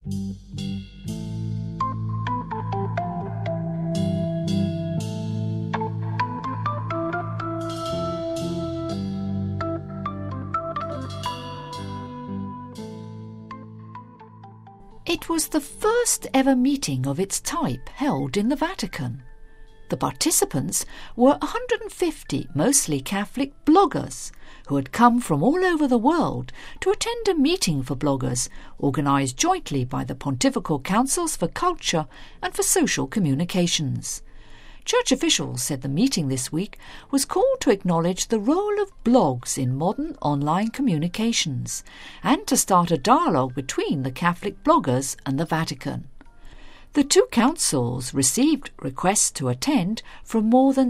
It was the first ever meeting of its type held in the Vatican. The participants were 150 mostly Catholic bloggers who had come from all over the world to attend a meeting for bloggers organised jointly by the Pontifical Councils for Culture and for Social Communications. Church officials said the meeting this week was called to acknowledge the role of blogs in modern online communications and to start a dialogue between the Catholic bloggers and the Vatican. The two councils received requests to attend from more than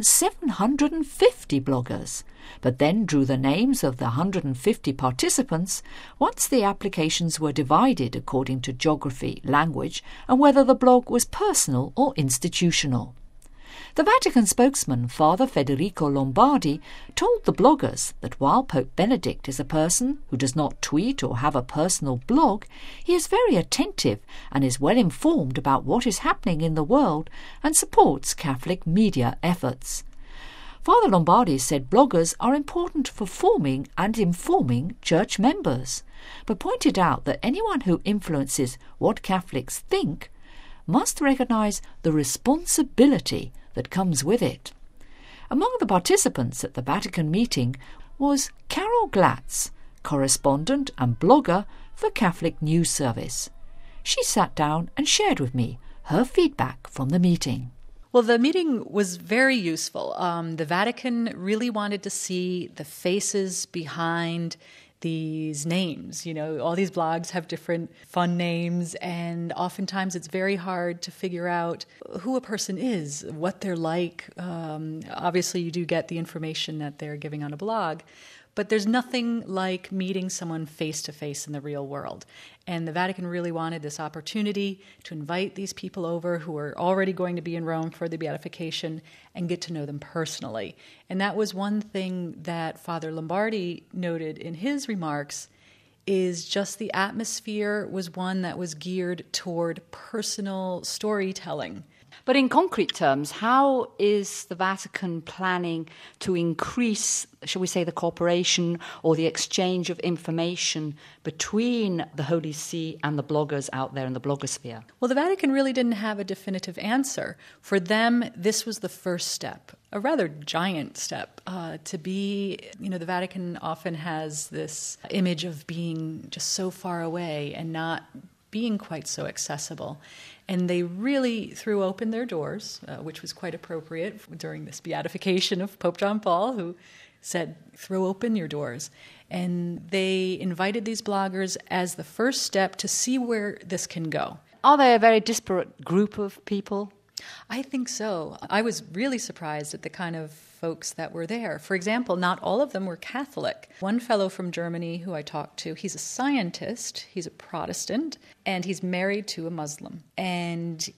750 bloggers, but then drew the names of the 150 participants once the applications were divided according to geography, language, and whether the blog was personal or institutional. The Vatican spokesman, Father Federico Lombardi, told the bloggers that while Pope Benedict is a person who does not tweet or have a personal blog, he is very attentive and is well informed about what is happening in the world and supports Catholic media efforts. Father Lombardi said bloggers are important for forming and informing church members, but pointed out that anyone who influences what Catholics think must recognise the responsibility that comes with it. Among the participants at the Vatican meeting was Carol Glatz, correspondent and blogger for Catholic News Service. She sat down and shared with me her feedback from the meeting. Well, the meeting was very useful. The Vatican really wanted to see the faces behind these names. You know, all these blogs have different fun names, and oftentimes it's very hard to figure out who a person is, what they're like. Obviously, you do get the information that they're giving on a blog, but there's nothing like meeting someone face-to-face in the real world. And the Vatican really wanted this opportunity to invite these people over who are already going to be in Rome for the beatification and get to know them personally. And that was one thing that Father Lombardi noted in his remarks, is just the atmosphere was one that was geared toward personal storytelling. But in concrete terms, how is the Vatican planning to increase, shall we say, the cooperation or the exchange of information between the Holy See and the bloggers out there in the blogosphere? Well, the Vatican really didn't have a definitive answer. For them, this was the first step, a rather giant step. To be, the Vatican often has this image of being just so far away and not being quite so accessible. And they really threw open their doors, which was quite appropriate during this beatification of Pope John Paul, who said, throw open your doors. And they invited these bloggers as the first step to see where this can go. Are they a very disparate group of people? I think so. I was really surprised at the kind of folks that were there. For example, not all of them were Catholic. One fellow from Germany who I talked to, he's a scientist, he's a Protestant, and he's married to a Muslim. And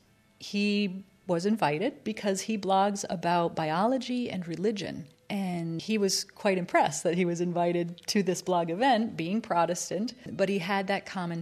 he was invited because he blogs about biology and religion. And he was quite impressed that he was invited to this blog event, being Protestant, but he had that common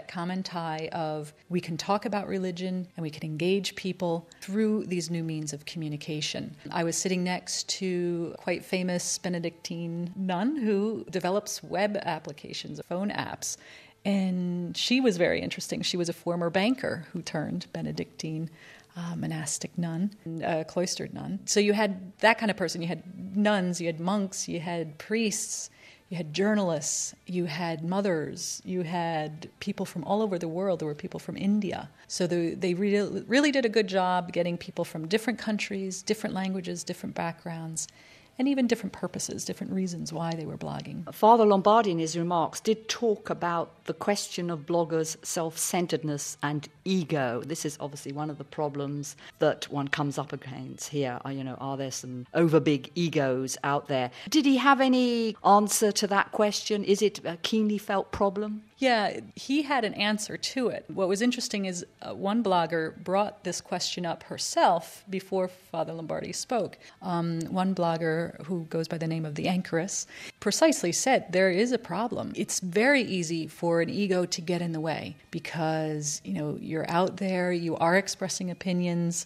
tie of we can talk about religion and we can engage people through these new means of communication. I was sitting next to a quite famous Benedictine nun who develops web applications, phone apps, and she was very interesting. She was a former banker who turned Benedictine monastic nun, a cloistered nun. So you had that kind of person. You had nuns, you had monks, you had priests, you had journalists, you had mothers, you had people from all over the world. There were people from India. So they really did a good job getting people from different countries, different languages, different backgrounds, and even different purposes, different reasons why they were blogging. Father Lombardi, in his remarks, did talk about the question of bloggers' self-centeredness and ego. This is obviously one of the problems that one comes up against here. Are there some overbig egos out there? Did he have any answer to that question? Is it a keenly felt problem? Yeah, he had an answer to it. What was interesting is one blogger brought this question up herself before Father Lombardi spoke. One blogger who goes by the name of the Anchoress precisely said there is a problem. It's very easy for an ego to get in the way because, you're out there, you are expressing opinions,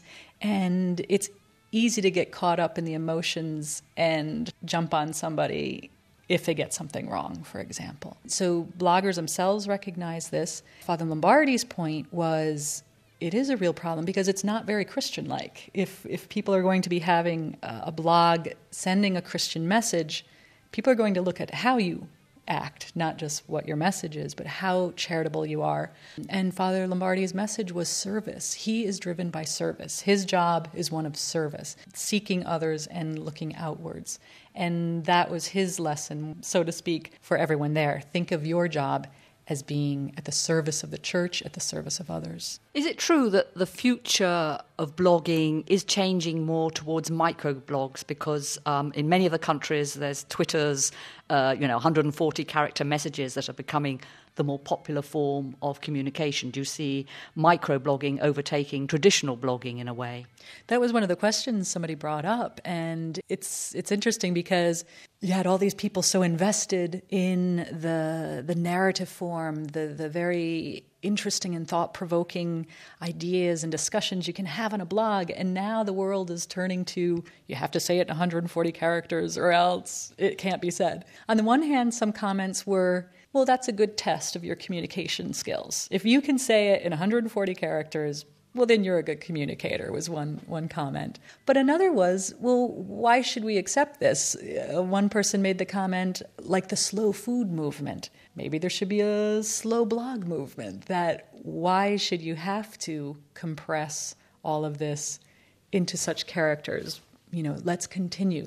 and it's easy to get caught up in the emotions and jump on somebody if they get something wrong, for example. So bloggers themselves recognize this. Father Lombardi's point was it is a real problem because it's not very Christian-like. If people are going to be having a blog sending a Christian message, people are going to look at how you act, not just what your message is, but how charitable you are. And Father Lombardi's message was service. He is driven by service. His job is one of service, seeking others and looking outwards. And that was his lesson, so to speak, for everyone there. Think of your job as being at the service of the church, at the service of others. Is it true that the future of blogging is changing more towards microblogs? Because in many of the countries, there's Twitters, 140-character messages that are becoming the more popular form of communication. Do you see microblogging overtaking traditional blogging in a way? That was one of the questions somebody brought up, and it's interesting because you had all these people so invested in the narrative form, the very interesting and thought-provoking ideas and discussions you can have on a blog, and now the world is turning to, you have to say it in 140 characters or else it can't be said. On the one hand, some comments were, well, that's a good test of your communication skills. If you can say it in 140 characters, well, then you're a good communicator, was one comment. But another was, well, why should we accept this? One person made the comment, like the slow food movement. Maybe there should be a slow blog movement, that why should you have to compress all of this into such characters? Let's continue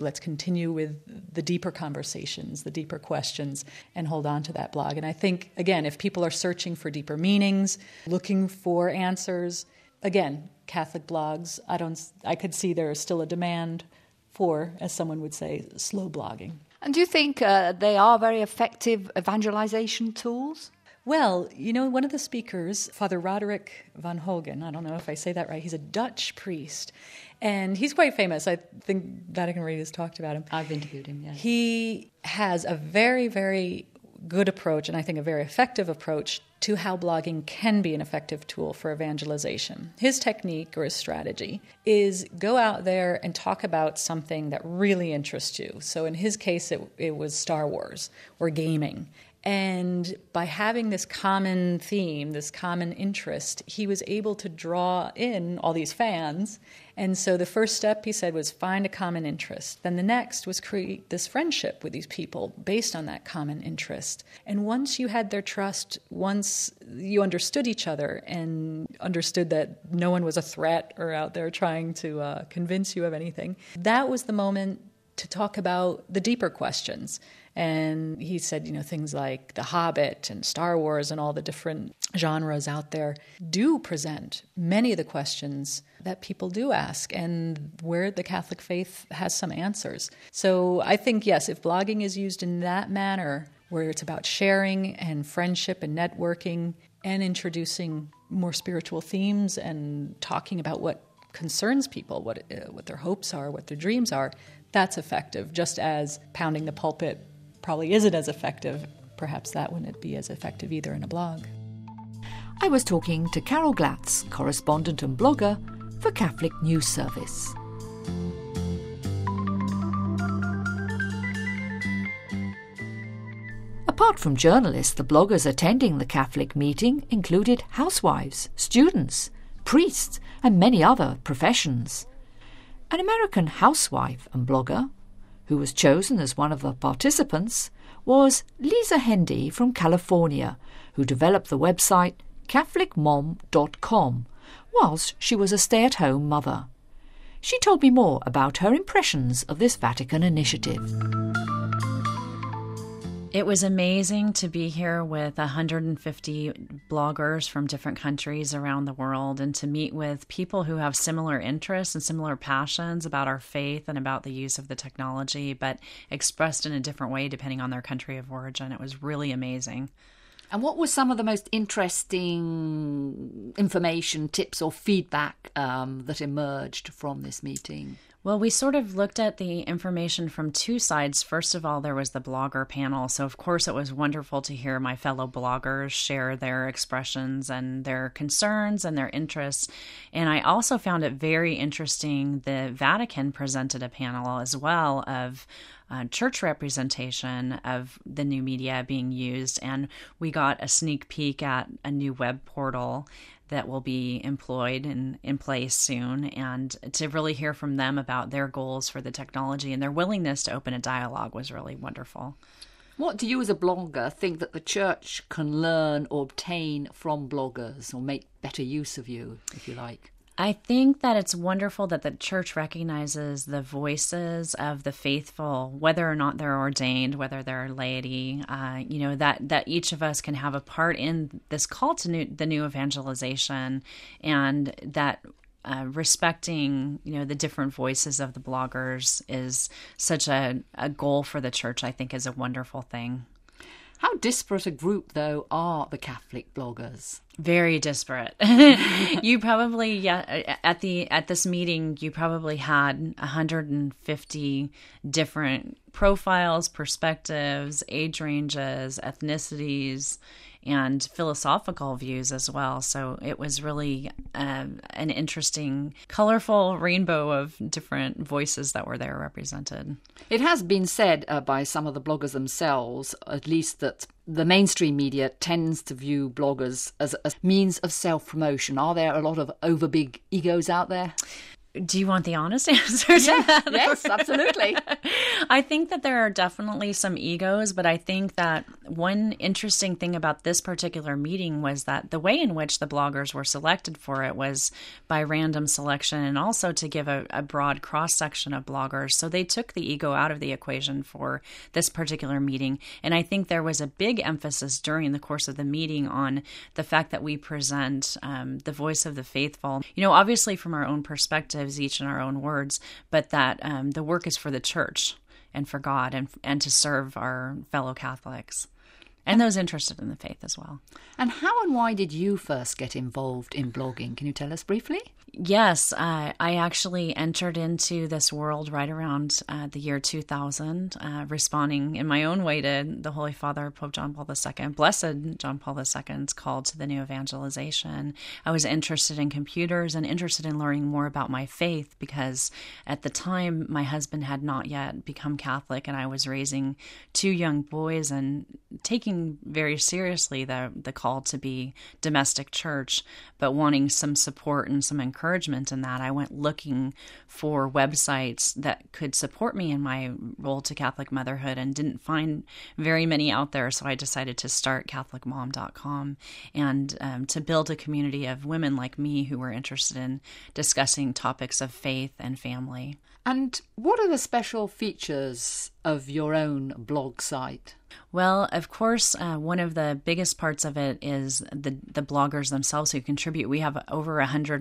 with the deeper conversations, the deeper questions, and hold on to that blog. And I think, again, if people are searching for deeper meanings, looking for answers, again, Catholic blogs, I could see there is still a demand for, as someone would say, slow blogging. And do you think they are very effective evangelization tools? Well, one of the speakers, Father Roderick van Hogen, I don't know if I say that right, he's a Dutch priest, and he's quite famous. I think Vatican Radio has talked about him. I've interviewed him, yes. He has a very, very good approach, and I think a very effective approach, to how blogging can be an effective tool for evangelization. His technique or his strategy is go out there and talk about something that really interests you. So in his case, it was Star Wars or gaming. And by having this common theme, this common interest, he was able to draw in all these fans. And so the first step, he said, was find a common interest. Then the next was create this friendship with these people based on that common interest. And once you had their trust, once you understood each other and understood that no one was a threat or out there trying to convince you of anything, that was the moment to talk about the deeper questions. And he said, things like The Hobbit and Star Wars and all the different genres out there do present many of the questions that people do ask and where the Catholic faith has some answers. So I think, yes, if blogging is used in that manner, where it's about sharing and friendship and networking and introducing more spiritual themes and talking about what concerns people, what their hopes are, what their dreams are, that's effective, just as pounding the pulpit probably isn't as effective. Perhaps that wouldn't be as effective either in a blog. I was talking to Carol Glatz, correspondent and blogger for Catholic News Service. Apart from journalists, the bloggers attending the Catholic meeting included housewives, students, priests, and many other professions. An American housewife and blogger, who was chosen as one of the participants, was Lisa Hendy from California, who developed the website CatholicMom.com whilst she was a stay-at-home mother. She told me more about her impressions of this Vatican initiative. It was amazing to be here with 150 bloggers from different countries around the world and to meet with people who have similar interests and similar passions about our faith and about the use of the technology, but expressed in a different way depending on their country of origin. It was really amazing. And what were some of the most interesting information, tips or feedback that emerged from this meeting? Well, we sort of looked at the information from two sides. First of all, there was the blogger panel. So, of course, it was wonderful to hear my fellow bloggers share their expressions and their concerns and their interests. And I also found it very interesting. The Vatican presented a panel as well of church representation of the new media being used. And we got a sneak peek at a new web portal that will be employed and in place soon, and to really hear from them about their goals for the technology and their willingness to open a dialogue was really wonderful. What do you as a blogger think that the church can learn or obtain from bloggers, or make better use of you, if you like? I think that it's wonderful that the church recognizes the voices of the faithful, whether or not they're ordained, whether they're laity, that each of us can have a part in this call to the new evangelization, and that respecting, the different voices of the bloggers is such a goal for the church, I think is a wonderful thing. How disparate a group, though, are the Catholic bloggers? Very disparate. You probably, at this meeting, you probably had 150 different profiles, perspectives, age ranges, ethnicities, and philosophical views as well. So it was really an interesting, colorful rainbow of different voices that were there represented. It has been said by some of the bloggers themselves, at least, that the mainstream media tends to view bloggers as a means of self-promotion. Are there a lot of overbig egos out there? Do you want the honest answer to that? Yes, absolutely. I think that there are definitely some egos, but I think that one interesting thing about this particular meeting was that the way in which the bloggers were selected for it was by random selection, and also to give a broad cross-section of bloggers. So they took the ego out of the equation for this particular meeting. And I think there was a big emphasis during the course of the meeting on the fact that we present the voice of the faithful, obviously from our own perspective, each in our own words, but that the work is for the church and for God and to serve our fellow Catholics and those interested in the faith as well. And how and why did you first get involved in blogging? Can you tell us briefly? Yes, I actually entered into this world right around the year 2000, responding in my own way to the Holy Father, Pope John Paul II, Blessed John Paul II's call to the new evangelization. I was interested in computers and interested in learning more about my faith because at the time my husband had not yet become Catholic, and I was raising two young boys and taking very seriously the call to be domestic church, but wanting some support and some encouragement in that. I went looking for websites that could support me in my role to Catholic motherhood and didn't find very many out there. So I decided to start CatholicMom.com and to build a community of women like me who were interested in discussing topics of faith and family. And what are the special features of your own blog site? Well, of course, one of the biggest parts of it is the bloggers themselves who contribute. We have over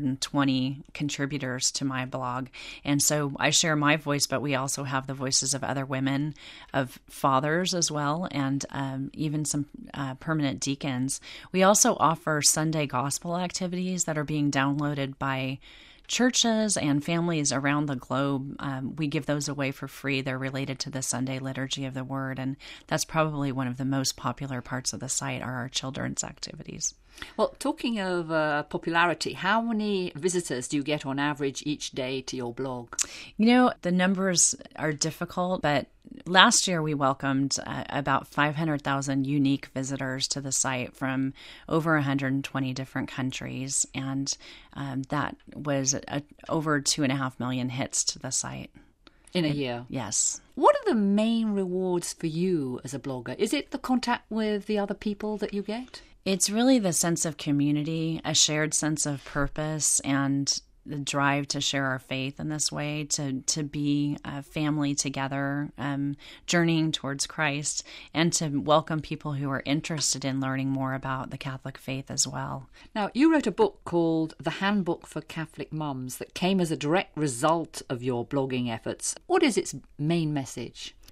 120 contributors to my blog. And so I share my voice, but we also have the voices of other women, of fathers as well, and even some permanent deacons. We also offer Sunday gospel activities that are being downloaded by churches and families around the globe. We give those away for free. They're related to the Sunday liturgy of the Word, and that's probably one of the most popular parts of the site are our children's activities. Well, talking of popularity, how many visitors do you get on average each day to your blog? The numbers are difficult, but last year we welcomed about 500,000 unique visitors to the site from over 120 different countries, and that was over 2.5 million hits to the site. In a year? Yes. What are the main rewards for you as a blogger? Is it the contact with the other people that you get? It's really the sense of community, a shared sense of purpose, and the drive to share our faith in this way, to be a family together, journeying towards Christ, and to welcome people who are interested in learning more about the Catholic faith as well. Now, you wrote a book called The Handbook for Catholic Mums that came as a direct result of your blogging efforts. What is its main message?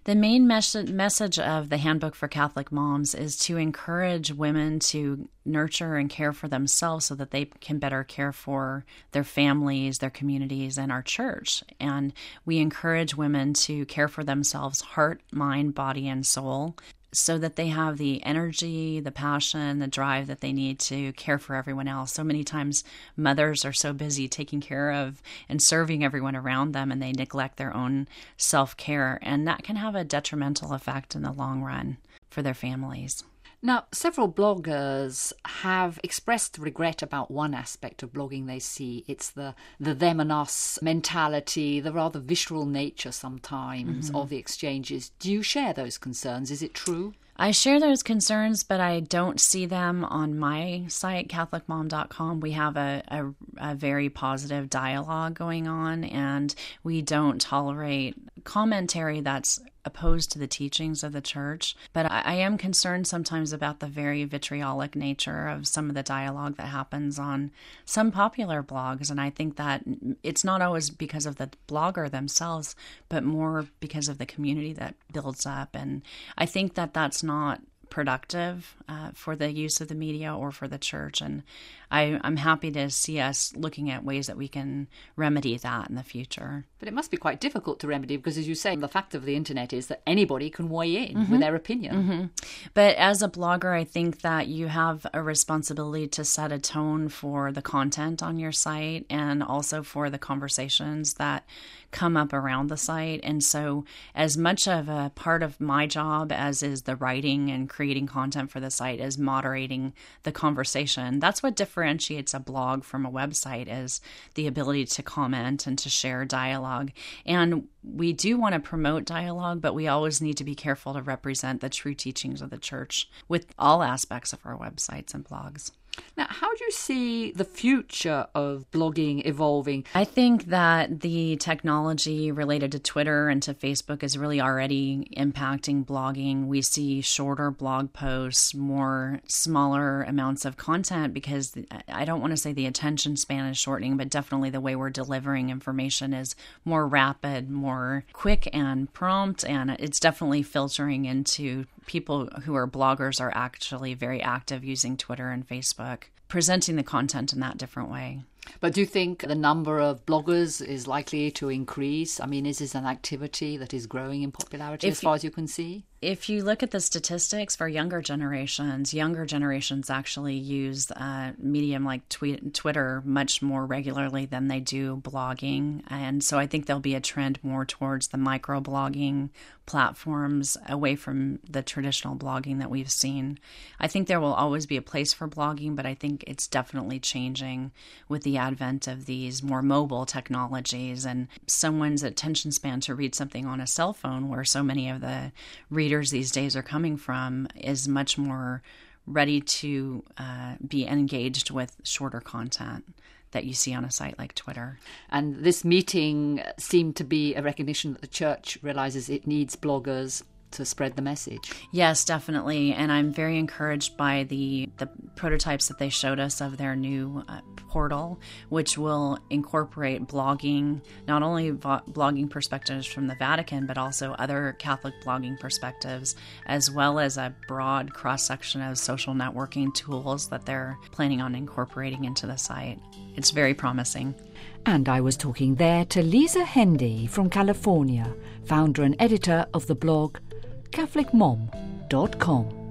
The main message of the Handbook for Catholic Moms is to encourage women to nurture and care for themselves so that they can better care for their families, their communities, and our church. And we encourage women to care for themselves, heart, mind, body, and soul, so that they have the energy, the passion, the drive that they need to care for everyone else. So many times mothers are so busy taking care of and serving everyone around them, and they neglect their own self-care. And that can have a detrimental effect in the long run for their families. Now, several bloggers have expressed regret about one aspect of blogging they see. It's the them and us mentality, the rather visceral nature sometimes of the exchanges. Do you share those concerns? Is it true? I share those concerns, but I don't see them on my site, CatholicMom.com. We have a very positive dialogue going on, and we don't tolerate commentary that's opposed to the teachings of the church. But I am concerned sometimes about the very vitriolic nature of some of the dialogue that happens on some popular blogs. And I think that it's not always because of the blogger themselves, but more because of the community that builds up. And I think that that's not productive for the use of the media or for the church. And I'm happy to see us looking at ways that we can remedy that in the future. But it must be quite difficult to remedy because, as you say, the fact of the internet is that anybody can weigh in with their opinion. But as a blogger, I think that you have a responsibility to set a tone for the content on your site and also for the conversations that come up around the site. And so as much of a part of my job as is the writing and creating content for the site is moderating the conversation. That's what differentiates a blog from a website, is the ability to comment and to share dialogue. And we do want to promote dialogue, but we always need to be careful to represent the true teachings of the church with all aspects of our websites and blogs. Now, how do you see the future of blogging evolving? I think that the technology related to Twitter and to Facebook is really already impacting blogging. We see shorter blog posts, more smaller amounts of content, because I don't want to say the attention span is shortening, but definitely the way we're delivering information is more rapid, more quick and prompt, and it's definitely filtering into people who are bloggers are actually very active using Twitter and Facebook, presenting the content in that different way. But do you think the number of bloggers is likely to increase? I mean, is this an activity that is growing in popularity as far as you can see? If you look at the statistics for younger generations actually use medium like Twitter much more regularly than they do blogging. And so I think there'll be a trend more towards the microblogging platforms away from the traditional blogging that we've seen. I think there will always be a place for blogging, but I think it's definitely changing with the advent of these more mobile technologies and someone's attention span to read something on a cell phone, where so many of the readers these days are coming from, is much more ready to be engaged with shorter content that you see on a site like Twitter. And this meeting seemed to be a recognition that the church realizes it needs bloggers to spread the message. Yes, definitely. And I'm very encouraged by the prototypes that they showed us of their new portal, which will incorporate blogging, not only blogging perspectives from the Vatican, but also other Catholic blogging perspectives, as well as a broad cross-section of social networking tools that they're planning on incorporating into the site. It's very promising. And I was talking there to Lisa Hendy from California, founder and editor of the blog CatholicMom.com.